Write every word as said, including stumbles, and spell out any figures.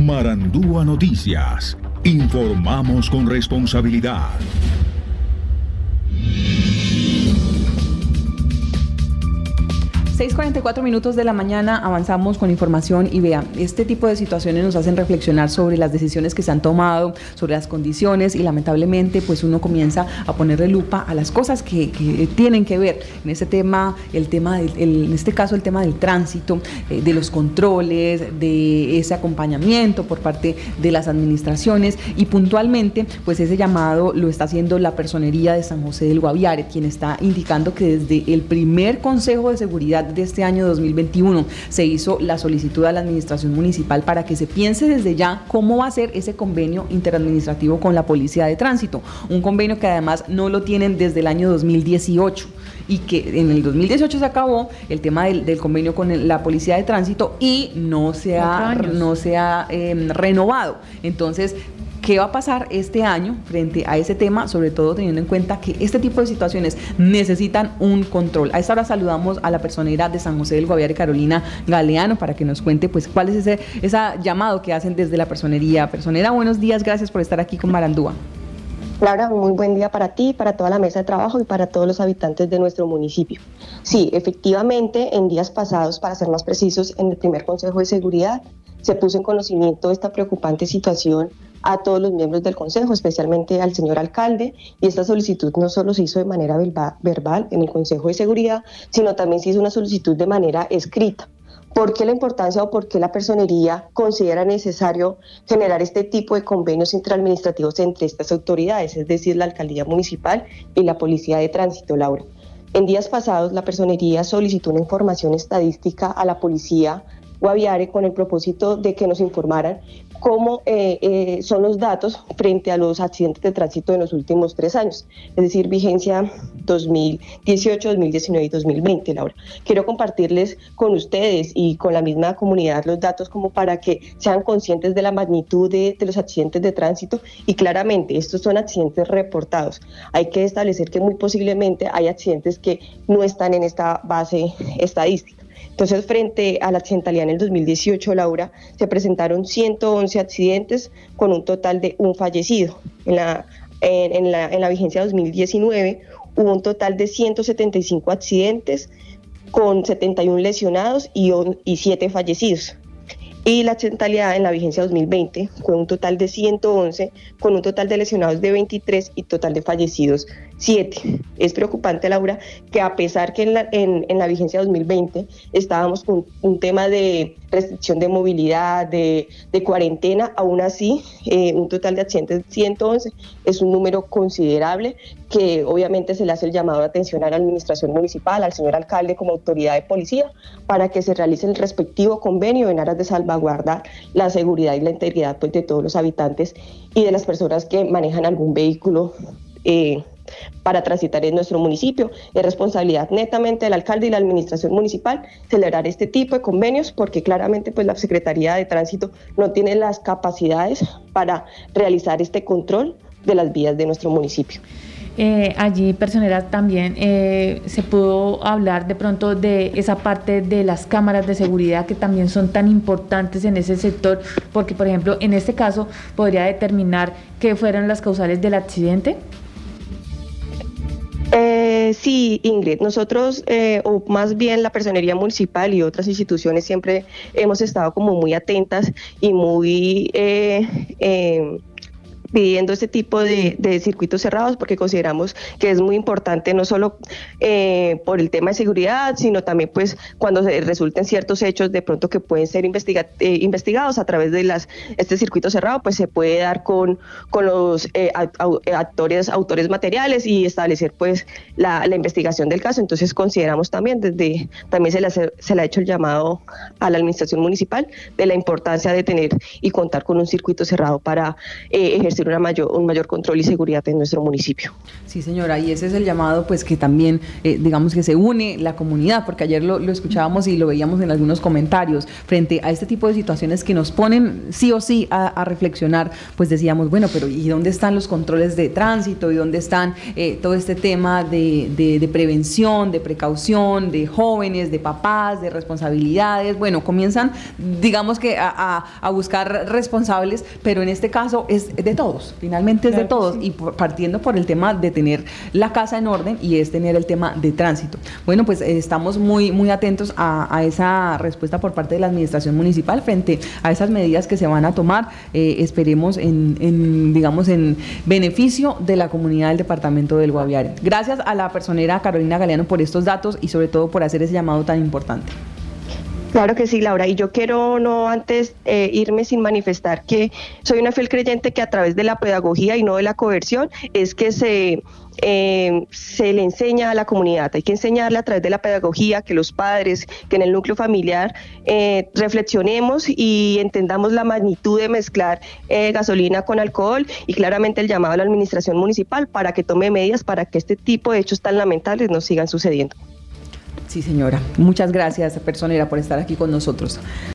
Marandúa Noticias. Informamos con responsabilidad. seis cuarenta y cuatro minutos de la mañana, avanzamos con información y vea, este tipo de situaciones nos hacen reflexionar sobre las decisiones que se han tomado, sobre las condiciones y lamentablemente pues uno comienza a ponerle lupa a las cosas que, que tienen que ver en este tema, el tema del, el, en este caso el tema del tránsito, eh, de los controles, de ese acompañamiento por parte de las administraciones y puntualmente pues ese llamado lo está haciendo la Personería de San José del Guaviare, quien está indicando que desde el primer Consejo de Seguridad de este año dos mil veintiuno se hizo la solicitud a la administración municipal para que se piense desde ya cómo va a ser ese convenio interadministrativo con la Policía de Tránsito, un convenio que además no lo tienen desde el año dos mil dieciocho y que en el dos mil dieciocho se acabó el tema del, del convenio con el, la Policía de Tránsito y no se ha, no se ha eh, renovado. Entonces, ¿qué va a pasar este año frente a ese tema? Sobre todo teniendo en cuenta que este tipo de situaciones necesitan un control. A esta hora saludamos a la personera de San José del Guaviare, Carolina Galeano, para que nos cuente pues cuál es ese, ese llamado que hacen desde la personería. Personera, buenos días, gracias por estar aquí con Marandúa. Laura, muy buen día para ti, para toda la mesa de trabajo y para todos los habitantes de nuestro municipio. Sí, efectivamente, en días pasados, para ser más precisos, en el primer Consejo de Seguridad se puso en conocimiento esta preocupante situación a todos los miembros del Consejo, especialmente al señor alcalde, y esta solicitud no solo se hizo de manera verbal en el Consejo de Seguridad, sino también se hizo una solicitud de manera escrita. ¿Por qué la importancia o por qué la personería considera necesario generar este tipo de convenios interadministrativos entre estas autoridades, es decir, la Alcaldía Municipal y la Policía de Tránsito, Laura? En días pasados, la personería solicitó una información estadística a la Policía Guaviare con el propósito de que nos informaran cómo eh, eh, son los datos frente a los accidentes de tránsito en los últimos tres años, es decir, vigencia dos mil dieciocho, dos mil diecinueve y dos mil veinte, Laura. Quiero compartirles con ustedes y con la misma comunidad los datos como para que sean conscientes de la magnitud de, de los accidentes de tránsito y claramente estos son accidentes reportados. Hay que establecer que muy posiblemente hay accidentes que no están en esta base estadística. Entonces, frente a la accidentalidad en el dos mil dieciocho, Laura, se presentaron ciento once accidentes con un total de un fallecido. En la, en, en la, en la vigencia dos mil diecinueve hubo un total de ciento setenta y cinco accidentes con setenta y uno lesionados y, y siete fallecidos. Y la accidentalidad en la vigencia dos mil veinte fue un total de ciento once, con un total de lesionados de veintitrés y total de fallecidos siete. Es preocupante, Laura, que a pesar que en la, en, en la vigencia dos mil veinte estábamos con un tema de restricción de movilidad, de, de cuarentena, aún así eh, un total de accidentes de ciento once es un número considerable que obviamente se le hace el llamado de atención a la administración municipal, al señor alcalde como autoridad de policía, para que se realice el respectivo convenio en aras de salvaguardar la seguridad y la integridad pues, de todos los habitantes y de las personas que manejan algún vehículo eh, para transitar en nuestro municipio. Es responsabilidad netamente del alcalde y la administración municipal celebrar este tipo de convenios porque claramente pues, la Secretaría de Tránsito no tiene las capacidades para realizar este control de las vías de nuestro municipio. Eh, allí, personeras, también eh, se pudo hablar de pronto de esa parte de las cámaras de seguridad que también son tan importantes en ese sector, porque, por ejemplo, en este caso, podría determinar qué fueron las causales del accidente. Eh, sí, Ingrid, nosotros, eh, o más bien la Personería Municipal y otras instituciones siempre hemos estado como muy atentas y muy... Eh, eh, pidiendo este tipo de, de circuitos cerrados porque consideramos que es muy importante no solo eh, por el tema de seguridad, sino también pues cuando se resulten ciertos hechos de pronto que pueden ser investiga, eh, investigados a través de las este circuito cerrado, pues se puede dar con, con los eh, actores, autores materiales y establecer pues la, la investigación del caso. Entonces consideramos también desde, también se le, hace, se le ha hecho el llamado a la administración municipal de la importancia de tener y contar con un circuito cerrado para eh, ejercer existir una mayor, un mayor control y seguridad en nuestro municipio. Sí, señora, y ese es el llamado, pues que también, eh, digamos que se une la comunidad, porque ayer lo, lo escuchábamos y lo veíamos en algunos comentarios, frente a este tipo de situaciones que nos ponen sí o sí a, a reflexionar, pues decíamos, bueno, pero ¿y dónde están los controles de tránsito? ¿Y dónde están eh, todo este tema de, de, de prevención, de precaución, de jóvenes, de papás, de responsabilidades? Bueno, comienzan, digamos que a, a, a buscar responsables, pero en este caso es de todos, finalmente es claro de todos, sí. Y por, partiendo por el tema de tener la casa en orden y es tener el tema de tránsito. Bueno, pues eh, estamos muy, muy atentos a, a esa respuesta por parte de la administración municipal frente a esas medidas que se van a tomar, eh, esperemos en, en, digamos, en beneficio de la comunidad del departamento del Guaviare. Gracias a la personera Carolina Galeano por estos datos y sobre todo por hacer ese llamado tan importante. Claro que sí, Laura, y yo quiero no antes eh, irme sin manifestar que soy una fiel creyente que a través de la pedagogía y no de la coerción es que se, eh, se le enseña a la comunidad. Hay que enseñarle a través de la pedagogía, que los padres, que en el núcleo familiar eh, reflexionemos y entendamos la magnitud de mezclar eh, gasolina con alcohol, y claramente el llamado a la administración municipal para que tome medidas para que este tipo de hechos tan lamentables no sigan sucediendo. Sí, señora. Muchas gracias, personera, por estar aquí con nosotros.